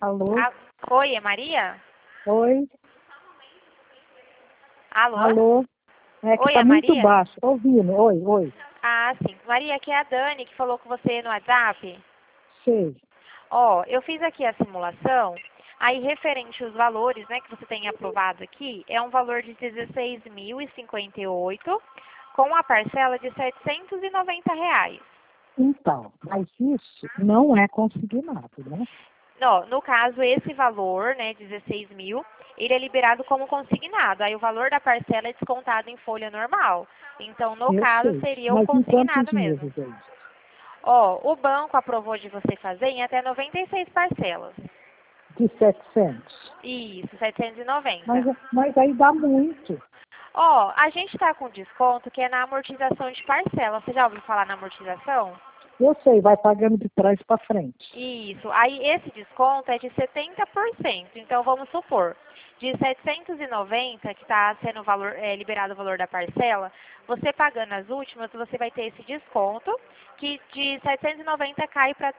Alô? Oi, é Maria? Oi? Alô? Alô? É que Oi, tá é muito Maria? baixo. Tô ouvindo. Oi, oi. Ah, sim. Maria, aqui é a Dani que falou com você no WhatsApp. Sei. Ó, eu fiz aqui a simulação. Aí, referente aos valores, né, que você tem aprovado aqui, é um valor de 16.058 com a parcela de R$ 790. Então, mas isso não é consignado, né? Não, no caso, esse valor, né, 16 mil, ele é liberado como consignado. Aí o valor da parcela é descontado em folha normal. Então, no Eu caso, sei. seria o Mas em consignado quantos mesmo. meses é isso? Ó, o banco aprovou de você fazer em até 96 parcelas. De 700. Isso, 790. Mas aí dá muito. Ó, a gente está com desconto que é na amortização de parcela. Você já ouviu falar na amortização? Eu sei, vai pagando de trás para frente. Isso. Aí esse desconto é de 70%. Então vamos supor, de 790 que está sendo liberado o valor da parcela, você pagando as últimas, você vai ter esse desconto, que de 790 cai para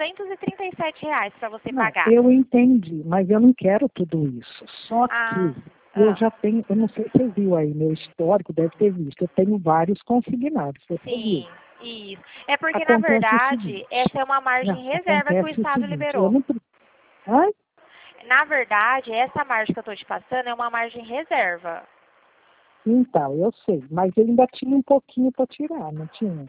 R$ 237 para você Não, pagar. eu entendi, mas eu não quero tudo isso. Só Ah, que eu ah, já tenho, eu não sei se você viu aí, meu histórico deve ter visto, eu tenho vários consignados, você viu? sim, isso. É porque, na Acontece o verdade, seguinte, essa é uma não, margem reserva que o acontece o Estado seguinte, eu liberou. não. Ai, Na verdade, essa margem que eu estou te passando é uma margem reserva. então, eu sei, mas eu ainda tinha um pouquinho para tirar, não tinha?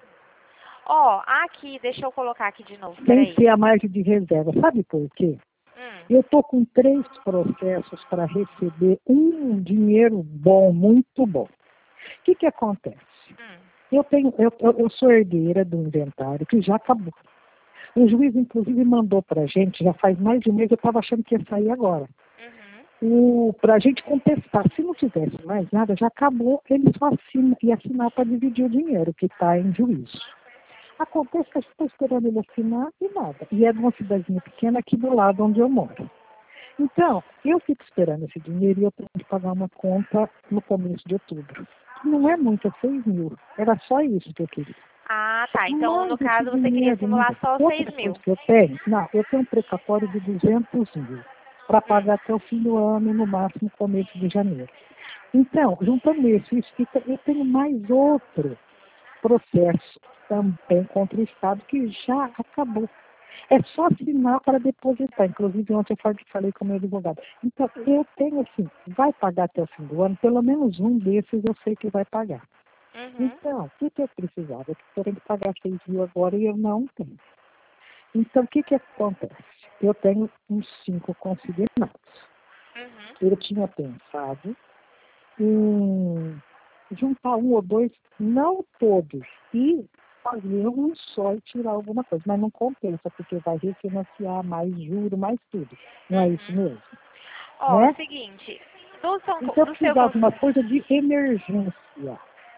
Ó, aqui, deixa eu colocar aqui de novo, Sem peraí. ser a margem de reserva, sabe por quê? Hum, Eu estou com 3 processos para receber um dinheiro bom, muito bom. O que acontece? hum, Eu sou herdeira do inventário que já acabou. O juiz, inclusive, mandou para a gente, já faz mais de um mês, eu estava achando que ia sair agora. Para a gente contestar. Se não tivesse mais nada, já acabou, ele só ia assinar para dividir o dinheiro que está em juízo. Acontece que a gente está esperando ele assinar e nada. E é de uma cidadezinha pequena aqui do lado onde eu moro. Então, eu fico esperando esse dinheiro e eu tenho que pagar uma conta no começo de outubro. Não é muito, é 6 mil. Era só isso que eu queria. Ah, tá. Então, no Mas esse caso, você queria dinheiro, simular só os 6 outra mil. coisa que eu tenho, não, eu tenho um precatório de 200 mil para pagar até o fim do ano, no máximo começo de janeiro. Então, juntando isso fica, eu tenho mais outro processo também contra o Estado que já acabou. É só assinar para depositar. Inclusive, ontem eu falei com o meu advogado. Então, eu tenho assim, vai pagar até o fim do ano, pelo menos um desses eu sei que vai pagar. Uhum, Então, o que eu precisava? Eu tenho que pagar 6 mil agora e eu não tenho. Então, o que acontece? Eu tenho uns 5 consignados. uhum. Eu tinha pensado em juntar um ou dois, não todos, e fazer um só e tirar alguma coisa. Mas não compensa, porque vai refinanciar mais juro, mais tudo. Não é isso mesmo? Ó, Né? seguinte, do seu, Então, eu do seu precisava de uma coisa de emergência.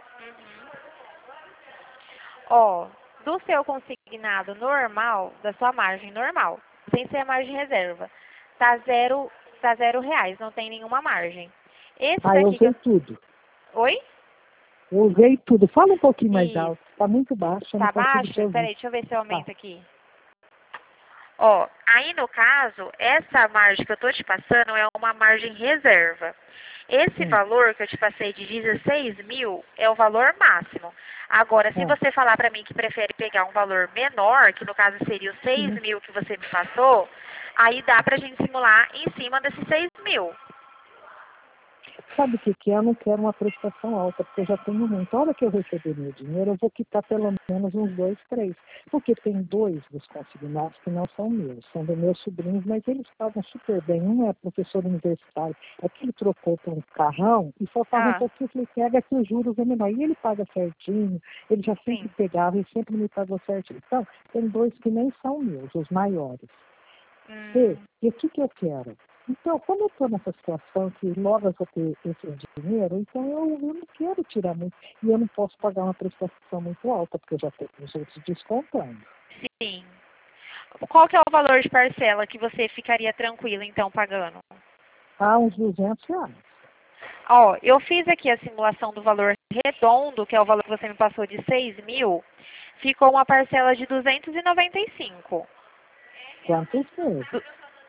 Ó, do seu consignado normal, da sua margem normal, sem ser a margem reserva, tá zero reais, não tem nenhuma margem. Esse Ah, eu daqui que usei eu... tudo. Oi? Eu usei tudo. Fala um pouquinho mais Isso. alto. Está muito baixo, eu não Tá consigo te baixo? ouvir. Peraí, deixa eu ver se eu Tá. aumento aqui. Ó, aí no caso, essa margem que eu tô te passando é uma margem reserva. Esse Hum. valor que eu te passei de 16 mil é o valor máximo. Agora, se Ah. você falar para mim que prefere pegar um valor menor, que no caso seria os 6 Sim. mil que você me passou, aí dá pra gente simular em cima desses 6 mil. Sabe o que é? Eu não quero uma prestação alta, porque eu já tenho muito. A hora que eu receber meu dinheiro, eu vou quitar pelo menos uns 2, 3. Porque tem 2 dos consignados que não são meus, são dos meus sobrinhos, mas eles pagam super bem. Um é professor universitário, é que ele trocou por um carrão e faltava um Ah, pouquinho, ele pega que os juros é menor. E ele paga certinho, ele já sempre sim. pegava e sempre me pagou certinho. Então, tem 2 que nem são meus, os maiores. E o que eu quero? Então, como eu estou nessa situação que logo eu vou ter esse dinheiro, então eu não quero tirar muito. E eu não posso pagar uma prestação muito alta, porque eu já tenho os outros descontando. Sim. Qual que é o valor de parcela que você ficaria tranquila, então, pagando? Ah, uns R$ 200. Ó, eu fiz aqui a simulação do valor redondo, que é o valor que você me passou de 6 mil, ficou uma parcela de 295. Quantos meses?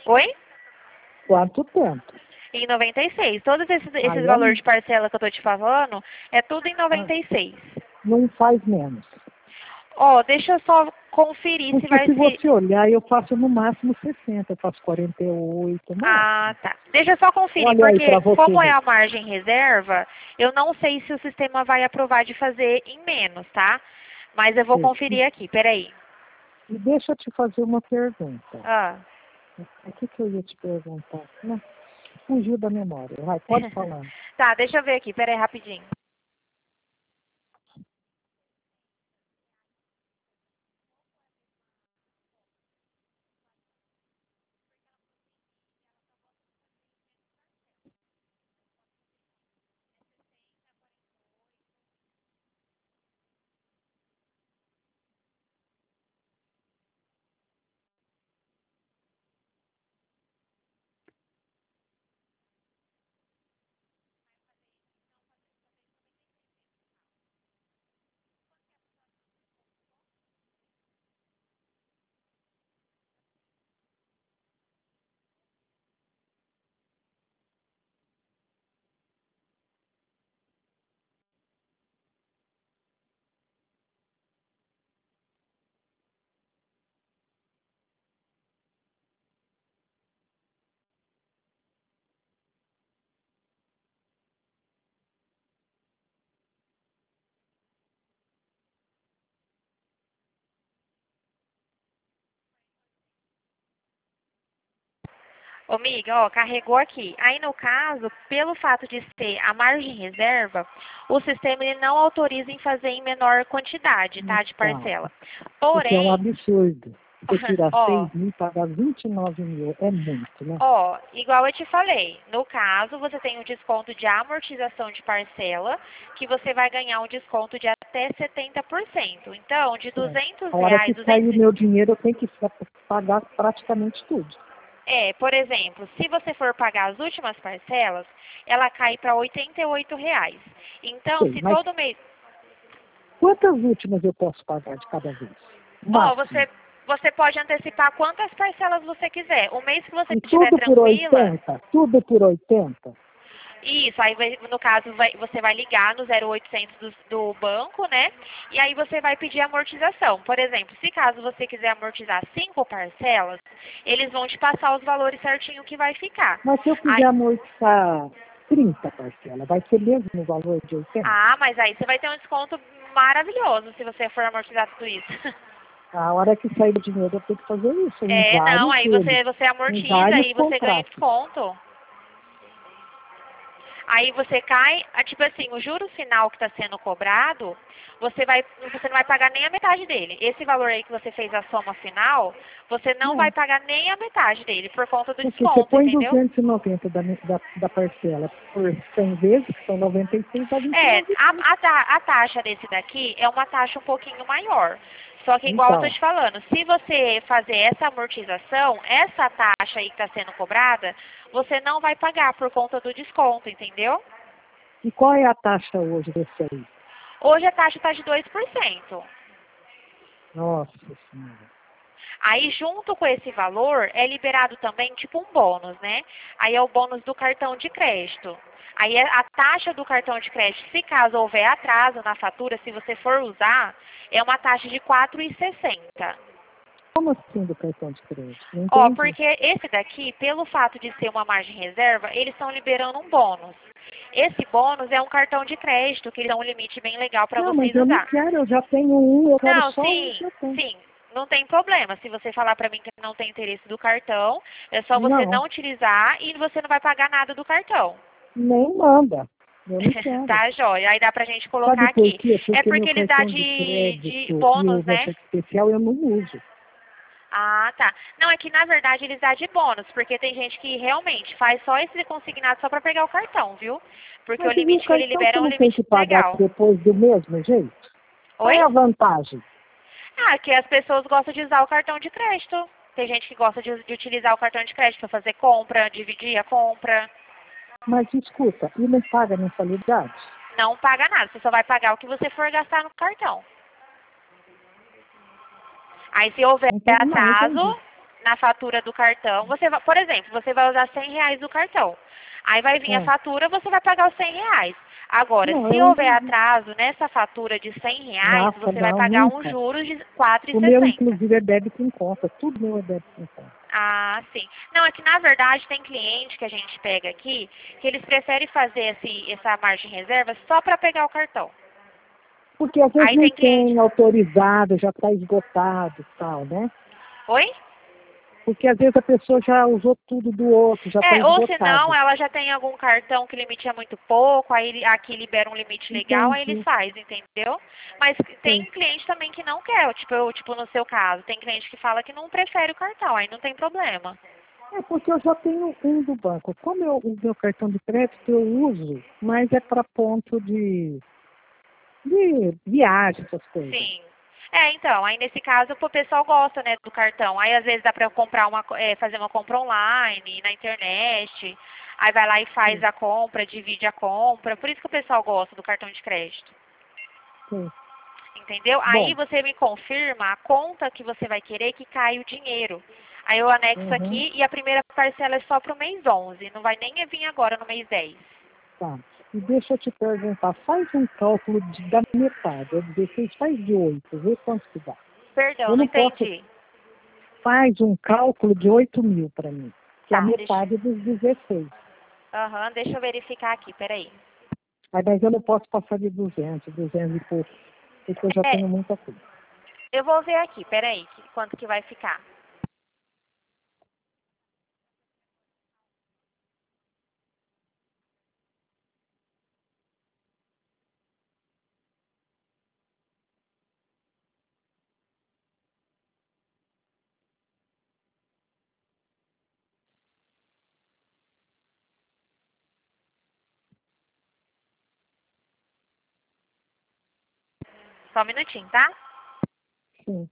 Oi? Quanto tempo? Em 96. Todos esses Aí valores de parcela que eu tô te falando, é tudo em Ah. 96. Não faz menos. Ó, deixa eu só conferir se Porque vai se ser... você olhar, eu faço no máximo 60, eu faço 48, no Ah, máximo. tá. Deixa eu só conferir, Olha aí porque para você como é ver. a margem reserva, eu não sei se o sistema vai aprovar de fazer em menos, tá? Mas eu vou Sim. conferir aqui, peraí. E deixa eu te fazer uma pergunta. Ah. O que eu ia te perguntar? Não, fugiu da memória. Vai, pode falar. Tá, deixa eu ver aqui, peraí, rapidinho. Ô, amiga, ó, carregou aqui. Aí, no caso, pelo fato de ser a margem reserva, o sistema ele não autoriza em fazer em menor quantidade, tá, de Então, parcela. porque é um Porém, absurdo. Você tirar ó, 6 mil e pagar 29 mil. É muito, né? ó, igual eu te falei, no caso, você tem o desconto de amortização de parcela, que você vai ganhar um desconto de até 70%. Então, de É. R$ A hora que 200, sair o meu dinheiro, eu tenho que pagar praticamente tudo. por exemplo, se você for pagar as últimas parcelas, ela cai para R$ 88. Então, Sei, se mas todo mês... quantas últimas eu posso pagar de cada vez? Ó, Máximo. você pode antecipar quantas parcelas você quiser. O mês que você E estiver tudo por tranquila, 80? Tudo por 80? isso, aí no caso você vai ligar no 0800 do banco, né? E aí você vai pedir amortização. Por exemplo, se caso você quiser amortizar 5 parcelas, eles vão te passar os valores certinho que vai ficar. Mas se eu quiser Aí, amortizar 30 parcelas, vai ser mesmo no valor de 80? mas aí você vai ter um desconto maravilhoso se você for amortizar tudo isso. A hora que sair o dinheiro, eu tenho que fazer isso em Não, vários aí deles, você em amortiza vários e você ganha contratos. desconto. Aí você cai, tipo assim, o juro final que está sendo cobrado, você não vai pagar nem a metade dele. Esse valor aí que você fez a soma final, você não vai Não, pagar nem a metade dele, por conta do porque você desconto, põe entendeu? 290 da parcela por 100 vezes, que são 96, dá 29 mil. A taxa desse daqui é uma taxa um pouquinho maior. Só que igual eu tô Então, te falando, se você fazer essa amortização, essa taxa aí que está sendo cobrada, você não vai pagar por conta do desconto, entendeu? e qual é a taxa hoje desse aí? Hoje a taxa está de 2%. Nossa Senhora. Aí, junto com esse valor, é liberado também tipo um bônus, né? Aí é o bônus do cartão de crédito. Aí a taxa do cartão de crédito, se caso houver atraso na fatura, se você for usar, é uma taxa de 4,60. Como assim do cartão de crédito? Não Ó, entendi. porque esse daqui, pelo fato de ser uma margem reserva, eles estão liberando um bônus. Esse bônus é um cartão de crédito, que ele dá um limite bem legal para Não, mas vocês eu não usar. quero, eu já tenho um, eu quero Não, só um que sim, eu tenho. sim. Não tem problema. Se você falar pra mim que não tem interesse do cartão, é só você Não, não utilizar e você não vai pagar nada do cartão. nem manda. Eu não quero. Tá, joia. Aí dá pra gente colocar Sabe por aqui. quê? É Porque meu porque eles dão cartão de de crédito e bônus, o meu né? cheque especial eu não uso. Ah, tá. Não, é que na verdade eles dão de bônus, porque tem gente que realmente faz só esse consignado só pra pegar o cartão, viu? Porque o Mas e o limite que ele cartão libera você é um não tem limite que pagar legal. depois do mesmo jeito? Qual Oi? é a vantagem? Que as pessoas gostam de usar o cartão de crédito. Tem gente que gosta de utilizar o cartão de crédito para fazer compra, dividir a compra. Mas escuta, e não paga mensalidade? Não paga nada, você só vai pagar o que você for gastar no cartão. Aí se houver Não entendi, não, entendi. atraso na fatura do cartão, você vai, por exemplo, você vai usar R$ 100 do cartão. Aí vai vir a fatura, você vai pagar os R$ 100. Agora, Não, se eu houver entendi. atraso nessa fatura de R$ 100, Nossa, você vai não, pagar um nunca. juros de O meu, 4,60. inclusive, é débito em conta. Tudo meu é débito em conta. Ah, sim. Não, é que na verdade tem cliente que a gente pega aqui, que eles preferem fazer essa margem de reserva só para pegar o cartão. Porque às vezes Aí nem tem cliente... tem autorizado, já está esgotado e tal, né? Oi? Porque às vezes a pessoa já usou tudo do outro, já está Ou se não, esgotado. ela já tem algum cartão que o limite é muito pouco, aí aqui libera um limite legal, aí eles Entendi. fazem, entendeu? Mas tem Sim. cliente também que não quer, tipo no seu caso, tem cliente que fala que não prefere o cartão, aí não tem problema. É porque eu já tenho um do banco. Como o meu cartão de crédito eu uso, mas é para ponto de viagem, essas coisas. Sim. Então, aí nesse caso o pessoal gosta, né, do cartão. Aí às vezes dá pra comprar fazer uma compra online, na internet. Aí vai lá e faz Sim, a compra, divide a compra. Por isso que o pessoal gosta do cartão de crédito. sim. Entendeu? Aí Bom, você me confirma a conta que você vai querer que caia o dinheiro. Aí eu anexo uhum, aqui e a primeira parcela é só pro mês 11. Não vai nem vir agora no mês 10. tá. E deixa eu te perguntar, faz um cálculo da metade, é 16, faz de 8, vê quanto que dá. Perdão, Eu não não posso, entendi. faz um cálculo de 8.000 para mim, que é a Tá, deixa. metade dos 16. Aham, deixa eu verificar aqui, peraí. Mas eu não posso passar de 200 e pouco, porque eu já É, tenho muita coisa. eu vou ver aqui, peraí, quanto que vai ficar. Só um minutinho, tá? Sim.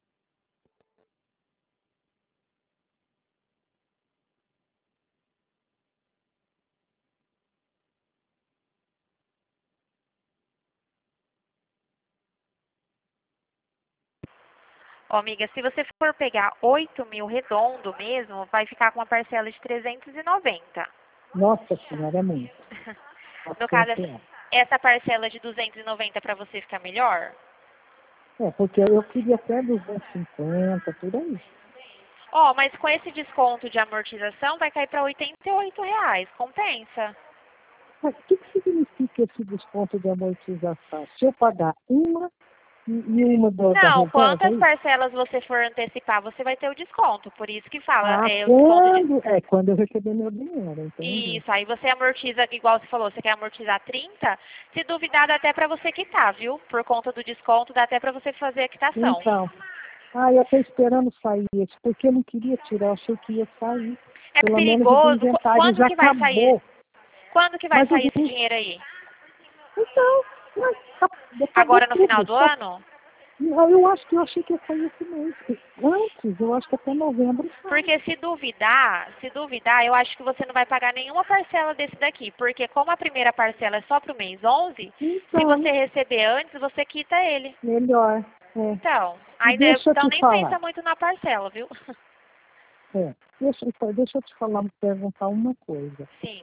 Ó, amiga, se você for pegar 8.000 redondo mesmo, vai ficar com uma parcela de 390. Nossa senhora, é muito. No caso, Bastante é. essa parcela de 290 para você ficar melhor? É, porque eu queria até 250, por aí. Ó, mas com esse desconto de amortização vai cair para R$ 88. Compensa? Mas o que significa esse desconto de amortização? Se eu pagar uma e uma da Não, reserva, é quantas isso? parcelas você for antecipar, você vai ter o desconto. Por isso que fala, Ah, o desconto de... quando eu receber meu dinheiro, entendi. Isso, aí você amortiza, igual você falou, você quer amortizar 30, se duvidar dá até para você quitar, viu? Por conta do desconto, dá até para você fazer a quitação. Então, eu estou esperando sair esse, porque eu não queria tirar, eu achei que ia sair. É Pelo menos o do perigoso. inventário Quando já que vai sair? acabou. Quando que vai Mas o sair esse do... dinheiro aí? Então, mas acabou Agora no final tudo. do ano? Não, eu achei que ia sair esse mês. Antes, eu acho que até novembro sai. Porque se duvidar, eu acho que você não vai pagar nenhuma parcela desse daqui. Porque como a primeira parcela é só pro mês 11, se Então, você receber antes, você quita ele. melhor. É. Então, E deixa eu então te nem pensa falar. muito na parcela, viu? É, deixa eu te falar, perguntar uma coisa. Sim.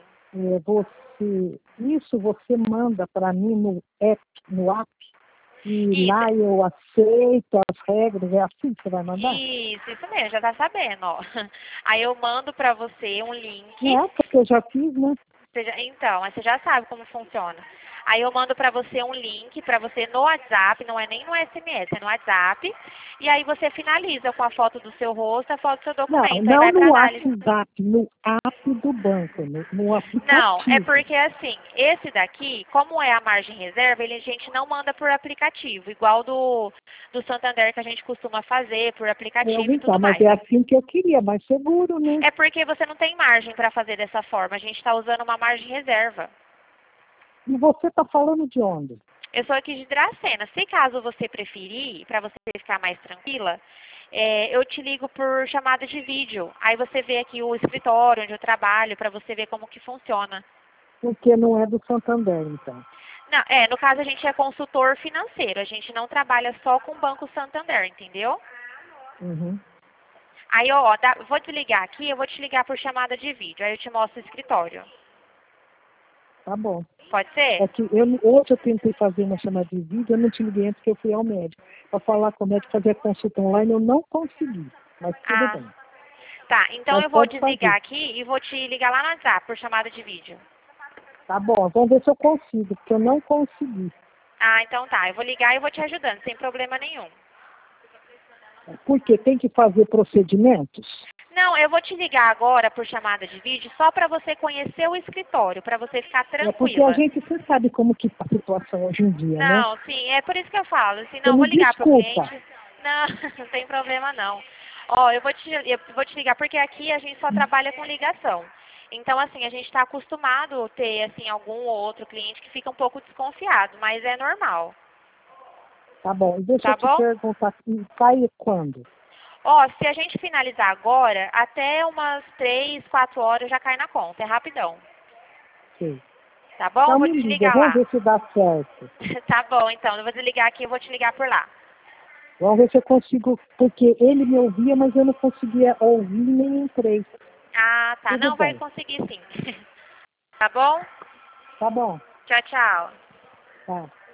Isso você manda para mim no app, e Isso, lá eu aceito as regras, é assim que você vai mandar? isso mesmo, já tá sabendo, ó. Aí eu mando pra você um link. É, porque eu já fiz, né? Então, aí você já sabe como funciona. Aí eu mando pra você um link pra você no WhatsApp, não é nem no SMS, é no WhatsApp. E aí você finaliza com a foto do seu rosto, a foto do seu Não, documento. Aí não vai pra no análise. WhatsApp, no app do banco, no Não, é aplicativo. porque assim, esse daqui, como é a margem reserva, a gente não manda por aplicativo, igual do Santander que a gente costuma fazer por aplicativo e Então, tudo mas mais. é assim que eu queria, mais seguro, né? É porque você não tem margem para fazer dessa forma, a gente está usando uma margem reserva. E você está falando de onde? Eu sou aqui de Dracena. Se caso você preferir, para você ficar mais tranquila, eu te ligo por chamada de vídeo. Aí você vê aqui o escritório onde eu trabalho, para você ver como que funciona. Porque não é do Santander, então. Não, no caso a gente é consultor financeiro, a gente não trabalha só com o Banco Santander, entendeu? Uhum. Aí, ó, vou desligar aqui, eu vou te ligar por chamada de vídeo. Aí eu te mostro o escritório. Tá bom. Pode ser? É que hoje eu tentei fazer uma chamada de vídeo, eu não te liguei antes que eu fui ao médico. Para falar com o médico, fazer a consulta online, eu não consegui. Mas tudo bem. Tá. Então Mas eu vou pode desligar fazer. aqui e vou te ligar lá no WhatsApp por chamada de vídeo. Tá bom, vamos ver se eu consigo, porque eu não consegui. Então tá. Eu vou ligar e vou te ajudando, sem problema nenhum. Porque tem que fazer procedimentos? Não, eu vou te ligar agora por chamada de vídeo só para você conhecer o escritório, para você ficar É porque a tranquila. gente, você sabe como que tá a situação hoje em dia, né? Não, sim, é por isso que eu falo. Assim, Você não, eu vou me ligar pro desculpa. cliente. Não, não tem problema não. Ó, eu vou te ligar porque aqui a gente só trabalha com ligação. Então, assim, a gente está acostumado a ter, assim, algum ou outro cliente que fica um pouco desconfiado, mas é normal. Tá bom, deixa eu Tá te bom? perguntar, cai quando? Ó, se a gente finalizar agora, até umas 3, 4 horas já cai na conta. É rapidão. Sei. Tá bom? Então Vou me te liga, ligar vamos lá. ver se dá certo. Tá bom, então. Eu vou desligar aqui e vou te ligar por lá. Vamos ver se eu consigo, porque ele me ouvia, mas eu não conseguia ouvir nem entrei. Tá. Tudo Não, vai bem. conseguir sim. Tá bom? Tá bom. Tchau, tchau. Tá.